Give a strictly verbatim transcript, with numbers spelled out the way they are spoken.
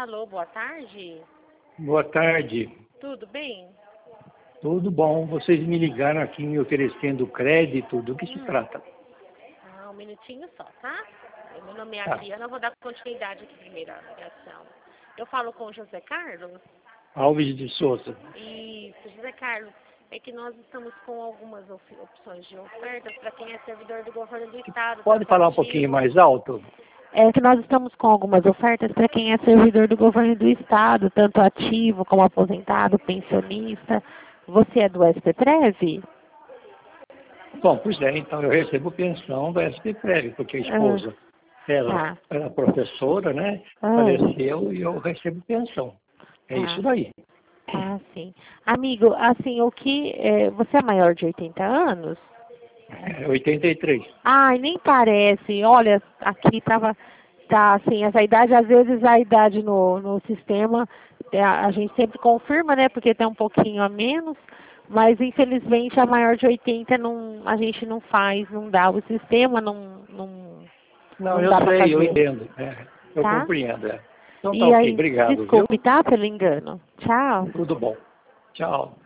Alô, boa tarde. Boa tarde. Tudo bem? Tudo bom. Vocês me ligaram aqui me oferecendo crédito. Do que se Hum. trata? Ah, um minutinho só, tá? Meu nome é Tá. Adriana, eu vou dar continuidade aqui primeiro à ligação. Eu falo com o José Carlos? Alves de Souza. Isso, José Carlos. É que nós estamos com algumas op- opções de ofertas para quem é servidor do governo do estado. Pode tanto falar um ativo- pouquinho mais alto? É que nós estamos com algumas ofertas para quem é servidor do governo do estado, tanto ativo como aposentado, pensionista. Você é do S P Prev? Bom, pois é, então eu recebo pensão da S P Prev, porque a esposa, ela Tá. era professora, né? Ah, Faleceu e eu recebo pensão. É tá. isso daí. Ah, sim. Amigo, assim, o que... é, você é maior de oitenta anos? É oitenta e três. Ai, nem parece. Olha, aqui tava... Tá, assim, essa idade, às vezes a idade no, no sistema, é, a, a gente sempre confirma, né, porque tem um pouquinho a menos, mas infelizmente a maior de oitenta não, a gente não faz, não dá. O sistema não, não, Não, não eu dá para sei, eu fazer, entendo. É, eu tá? compreendo. É. Então tá E ok, aí, obrigado, viu? desculpe, tá, pelo engano. Tchau. Tudo bom. Tchau.